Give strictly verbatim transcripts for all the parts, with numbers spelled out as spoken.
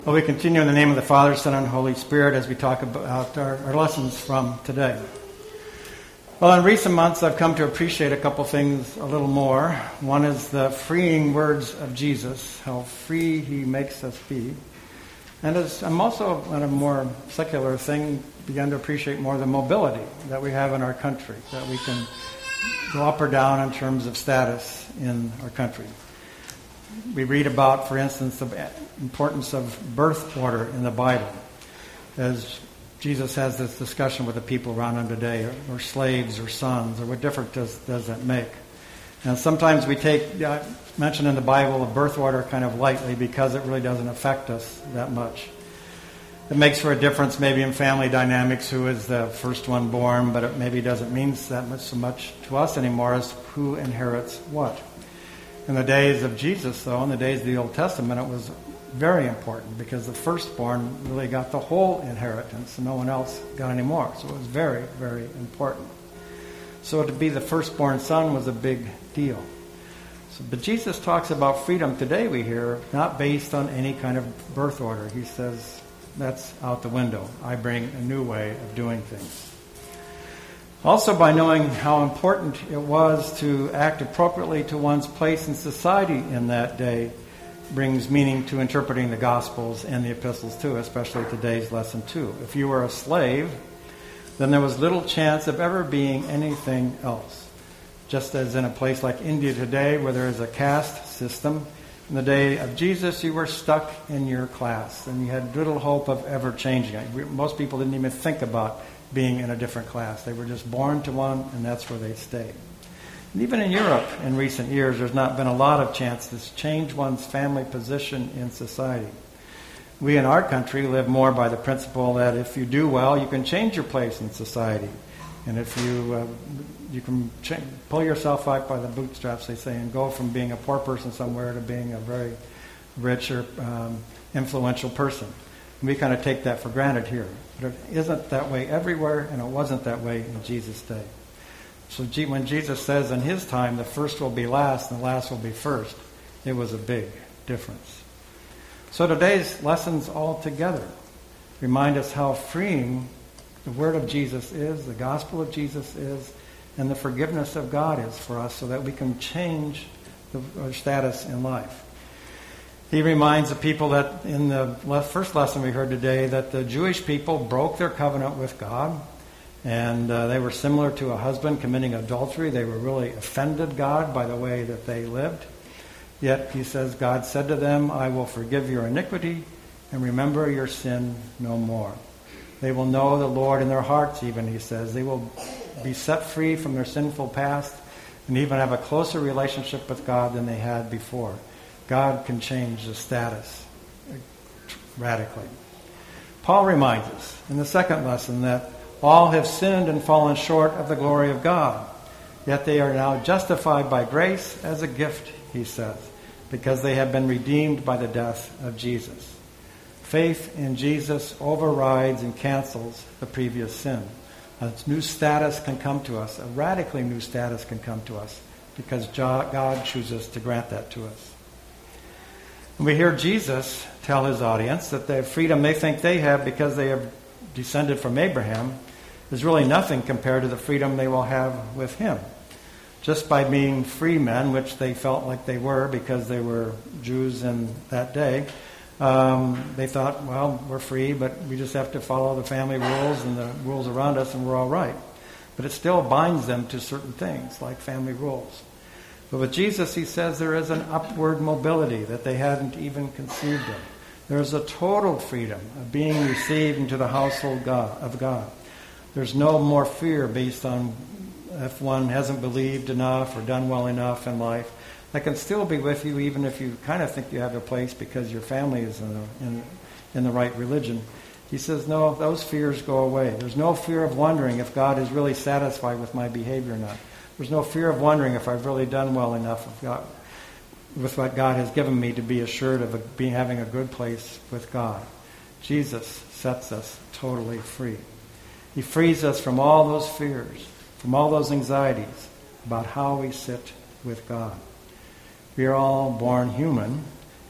Well, we continue in the name of the Father, Son, and Holy Spirit as we talk about our, our lessons from today. Well, in recent months, I've come to appreciate a couple things a little more. One is the freeing words of Jesus, how free he makes us be. And as I'm also, on a more secular thing, begun to appreciate more the mobility that we have in our country, that we can go up or down in terms of status in our country. We read about, for instance, the importance of birth order in the Bible, as Jesus has this discussion with the people around him today, or, or slaves or sons, or what difference does, does that make? And sometimes we take uh, mention in the Bible of birth order kind of lightly because it really doesn't affect us that much. It makes for a difference maybe in family dynamics, who is the first one born, but it maybe doesn't mean that much so much to us anymore as who inherits what. In the days of Jesus, though, in the days of the Old Testament, it was very important because the firstborn really got the whole inheritance and no one else got any more. So it was very, very important. So to be the firstborn son was a big deal. So, but Jesus talks about freedom today, we hear, not based on any kind of birth order. He says, that's out the window. I bring a new way of doing things. Also, by knowing how important it was to act appropriately to one's place in society in that day brings meaning to interpreting the Gospels and the epistles too, especially today's lesson too. If you were a slave, then there was little chance of ever being anything else. Just as in a place like India today, where there is a caste system, in the day of Jesus, you were stuck in your class, and you had little hope of ever changing it. Most people didn't even think about being in a different class. They were just born to one, and that's where they stayed. And even in Europe in recent years, there's not been a lot of chance to change one's family position in society. We in our country live more by the principle that if you do well, you can change your place in society. And if you uh, you can ch- pull yourself out by the bootstraps, they say, and go from being a poor person somewhere to being a very rich or um, influential person. And we kind of take that for granted here. But it isn't that way everywhere, and it wasn't that way in Jesus' day. So G- when Jesus says in his time, the first will be last and the last will be first, it was a big difference. So today's lessons all together remind us how freeing the word of Jesus is, the gospel of Jesus is, and the forgiveness of God is for us so that we can change the, our status in life. He reminds the people that in the first lesson we heard today that the Jewish people broke their covenant with God, and uh, they were similar to a husband committing adultery. They were really offended God by the way that they lived. Yet he says, God said to them, I will forgive your iniquity and remember your sin no more. They will know the Lord in their hearts even, he says. They will be set free from their sinful past and even have a closer relationship with God than they had before. God can change the status radically. Paul reminds us in the second lesson that all have sinned and fallen short of the glory of God. Yet they are now justified by grace as a gift, he says, because they have been redeemed by the death of Jesus. Faith in Jesus overrides and cancels the previous sin. A new status can come to us. A radically new status can come to us because God chooses to grant that to us. We hear Jesus tell his audience that the freedom they think they have because they have descended from Abraham is really nothing compared to the freedom they will have with him. Just by being free men, which they felt like they were because they were Jews in that day, um, they thought, well, we're free, but we just have to follow the family rules and the rules around us and we're all right. But it still binds them to certain things like family rules. But with Jesus, he says there is an upward mobility that they hadn't even conceived of. There's a total freedom of being received into the household God, of God. There's no more fear based on if one hasn't believed enough or done well enough in life. That can still be with you even if you kind of think you have a place because your family is in the, in, in the right religion. He says, no, those fears go away. There's no fear of wondering if God is really satisfied with my behavior or not. There's no fear of wondering if I've really done well enough with, God, with what God has given me to be assured of a, being having a good place with God. Jesus sets us totally free. He frees us from all those fears, from all those anxieties about how we sit with God. We are all born human,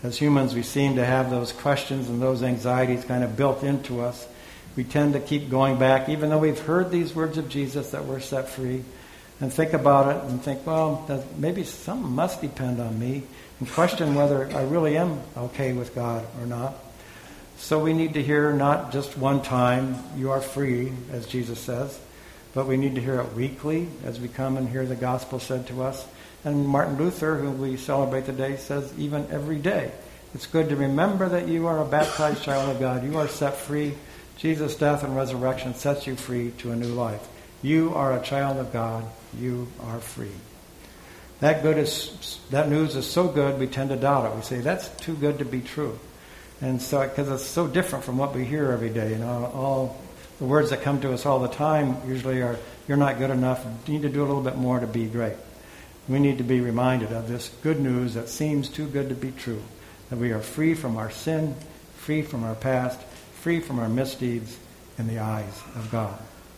As humans, we seem to have those questions and those anxieties kind of built into us. We tend to keep going back, even though we've heard these words of Jesus that we're set free, and think about it and think, well, that maybe something must depend on me, and question whether I really am okay with God or not. So we need to hear not just one time, you are free, as Jesus says, but we need to hear it weekly as we come and hear the gospel said to us. And Martin Luther, who we celebrate today, says even every day. It's good to remember that you are a baptized child of God. You are set free. Jesus' death and resurrection sets you free to a new life. You are a child of God. You are free. That good is that news is so good we tend to doubt it. We say that's too good to be true, and so because it's so different from what we hear every day. You know, all the words that come to us all the time usually are, "You're not good enough. You need to do a little bit more to be great." We need to be reminded of this good news that seems too good to be true, that we are free from our sin, free from our past, free from our misdeeds in the eyes of God.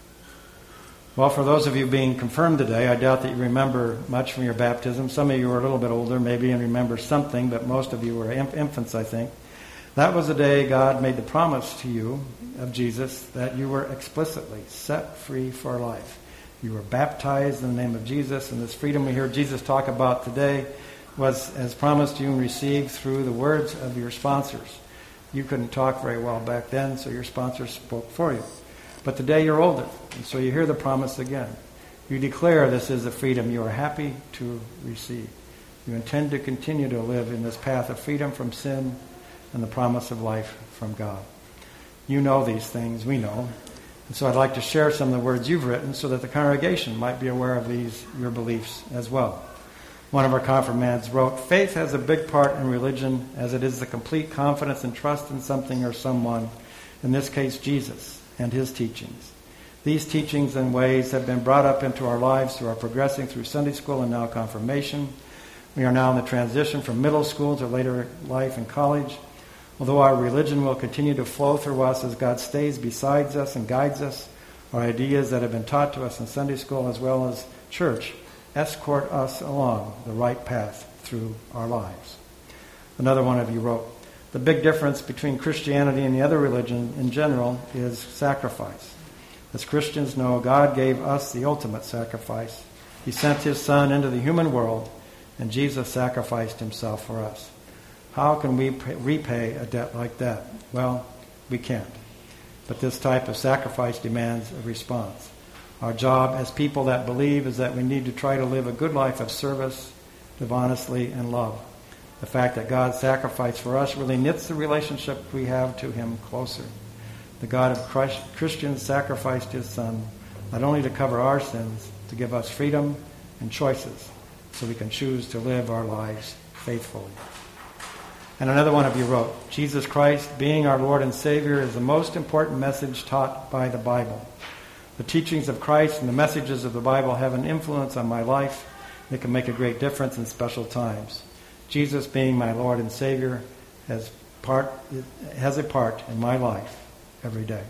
Well, for those of you being confirmed today, I doubt that you remember much from your baptism. Some of you are a little bit older maybe and remember something, but most of you were infants, I think. That was the day God made the promise to you of Jesus that you were explicitly set free for life. You were baptized in the name of Jesus, and this freedom we hear Jesus talk about today was as promised you and received through the words of your sponsors. You couldn't talk very well back then, so your sponsors spoke for you. But today you're older, and so you hear the promise again. You declare this is the freedom you are happy to receive. You intend to continue to live in this path of freedom from sin and the promise of life from God. You know these things, we know. And so I'd like to share some of the words you've written so that the congregation might be aware of these, your beliefs as well. One of our confirmands wrote, "Faith has a big part in religion as it is the complete confidence and trust in something or someone, in this case Jesus and his teachings. These teachings and ways have been brought up into our lives through our progressing through Sunday school and now confirmation. We are now in the transition from middle school to later life in college. Although our religion will continue to flow through us as God stays beside us and guides us, our ideas that have been taught to us in Sunday school as well as church escort us along the right path through our lives." Another one of you wrote, "The big difference between Christianity and the other religion in general is sacrifice. As Christians know, God gave us the ultimate sacrifice. He sent his Son into the human world, and Jesus sacrificed himself for us. How can we pay, repay a debt like that? Well, we can't. But this type of sacrifice demands a response. Our job as people that believe is that we need to try to live a good life of service, live honestly, and love. The fact that God sacrificed for us really knits the relationship we have to him closer. The God of Christ, Christians sacrificed his Son, not only to cover our sins, to give us freedom and choices, so we can choose to live our lives faithfully." And another one of you wrote, "Jesus Christ, being our Lord and Savior, is the most important message taught by the Bible. The teachings of Christ and the messages of the Bible have an influence on my life. They can make a great difference in special times. Jesus, being my Lord and Savior, has part has a part in my life every day."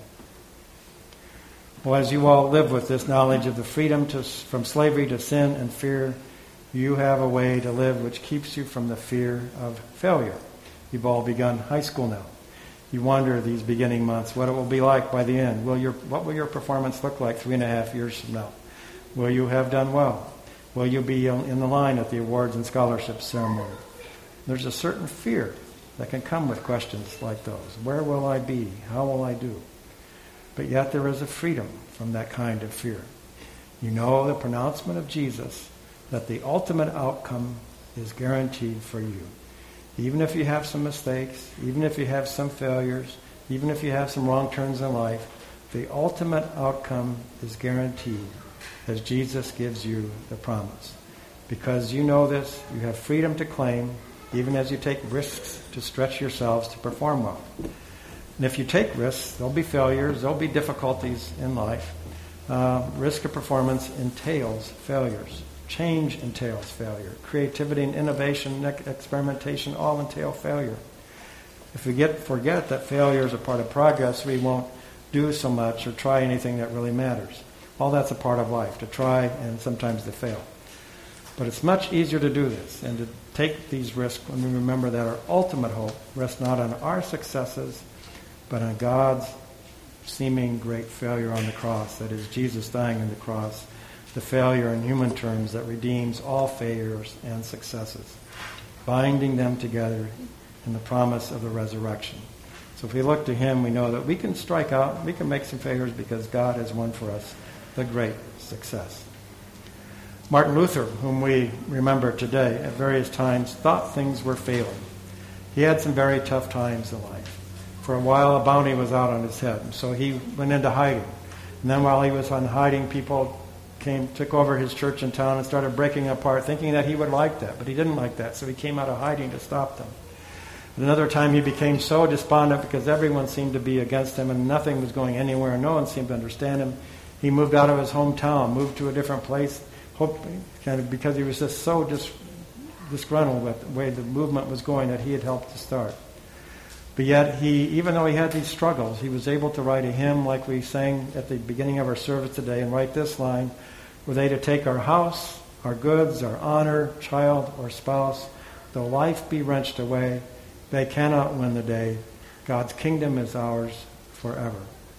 Well, as you all live with this knowledge of the freedom to, from slavery to sin and fear, you have a way to live which keeps you from the fear of failure. You've all begun high school now. You wonder these beginning months what it will be like by the end. Will your what will your performance look like three and a half years from now? Will you have done well? Will you be in the line at the awards and scholarship ceremony? There's a certain fear that can come with questions like those. Where will I be? How will I do? But yet there is a freedom from that kind of fear. You know the pronouncement of Jesus that the ultimate outcome is guaranteed for you. Even if you have some mistakes, even if you have some failures, even if you have some wrong turns in life, the ultimate outcome is guaranteed as Jesus gives you the promise. Because you know this, you have freedom to claim, even as you take risks to stretch yourselves to perform well. And if you take risks, there'll be failures, there'll be difficulties in life. Uh, risk of performance entails failures. Change entails failure. Creativity and innovation, experimentation all entail failure. If we get forget that failure is a part of progress, we won't do so much or try anything that really matters. All that's a part of life, to try and sometimes to fail. But it's much easier to do this and to take these risks when we remember that our ultimate hope rests not on our successes, but on God's seeming great failure on the cross. That is, Jesus dying on the cross, the failure in human terms that redeems all failures and successes, binding them together in the promise of the resurrection. So if we look to him, we know that we can strike out, we can make some failures because God has won for us the great success. Martin Luther, whom we remember today, at various times thought things were failing. He had some very tough times in life. For a while, a bounty was out on his head, so he went into hiding. And then while he was on hiding, people came, took over his church in town and started breaking apart, thinking that he would like that. But he didn't like that, so he came out of hiding to stop them. At another time, he became so despondent because everyone seemed to be against him and nothing was going anywhere and no one seemed to understand him. He moved out of his hometown, moved to a different place, hoping, kind of because he was just so dis, disgruntled with the way the movement was going that he had helped to start. But yet, he, even though he had these struggles, he was able to write a hymn like we sang at the beginning of our service today and write this line, "Were they to take our house, our goods, our honor, child, or spouse, though life be wrenched away, they cannot win the day. God's kingdom is ours forever."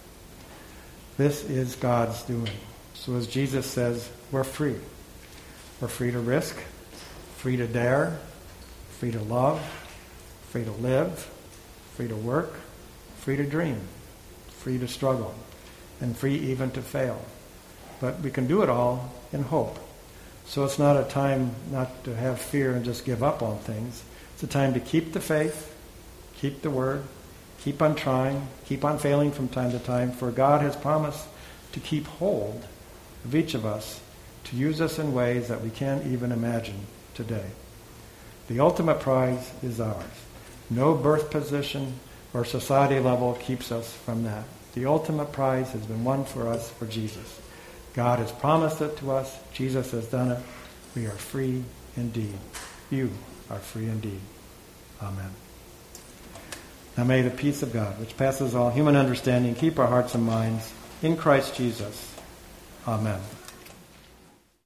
This is God's doing. So as Jesus says, we're free. We're free to risk, free to dare, free to love, free to live, free to work, free to dream, free to struggle, and free even to fail. But we can do it all in hope. So it's not a time not to have fear and just give up on things. It's a time to keep the faith, keep the word, keep on trying, keep on failing from time to time, for God has promised to keep hold of each of us, to use us in ways that we can't even imagine today. The ultimate prize is ours. No birth position or society level keeps us from that. The ultimate prize has been won for us for Jesus. God has promised it to us. Jesus has done it. We are free indeed. You are free indeed. Amen. Now may the peace of God, which passes all human understanding, keep our hearts and minds in Christ Jesus. Amen.